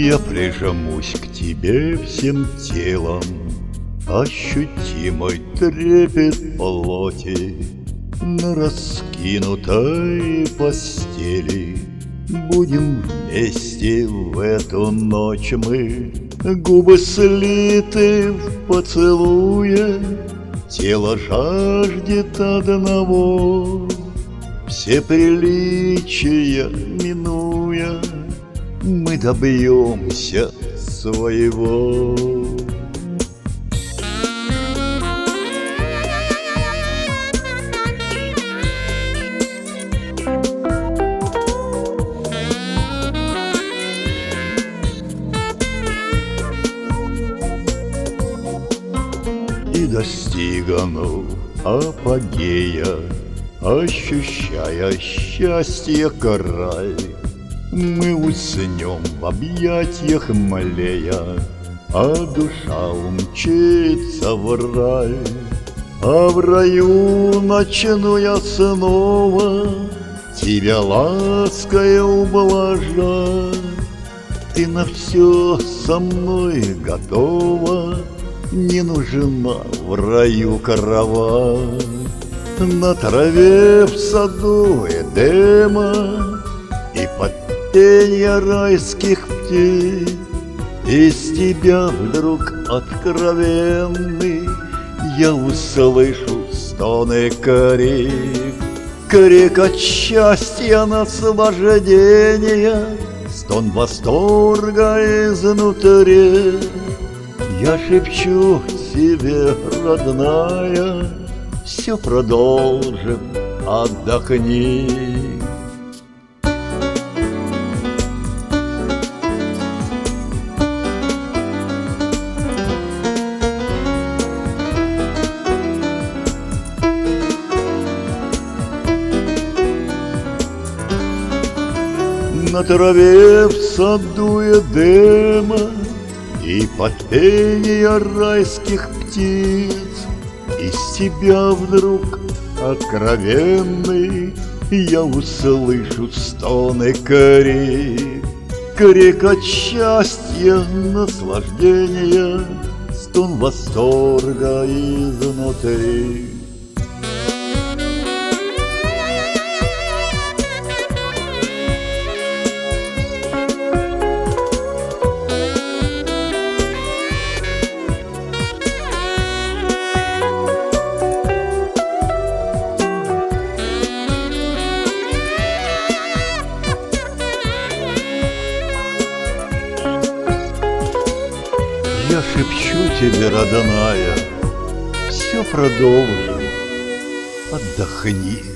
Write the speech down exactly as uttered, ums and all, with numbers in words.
Я прижмусь к тебе всем телом, ощутимый трепет плоти. На раскинутой постели будем вместе в эту ночь мы. Губы слиты в поцелуе, тело жаждет одного. Все приличия минуя, мы добьемся своего. И достигнув апогея, ощущая счастье край, мы уснем в объятиях млея, а душа умчится в рай. А в раю начну я снова тебя лаской ублажать. Ты на все со мной готова, не нужна в раю кровать. На траве в саду Эдема и под пенье райских птиц из тебя вдруг откровенный я услышу стоны крик. Крик от счастья, наслаждения, стон восторга изнутри. Я шепчу тебе, родная, все продолжим, отдохни. На траве в саду Эдема и под пение райских птиц из тебя вдруг откровенный я услышу стоны крик. Крик от счастья, наслаждения, стон восторга изнутри. Я шепчу тебе, родная, все продолжим, отдохни.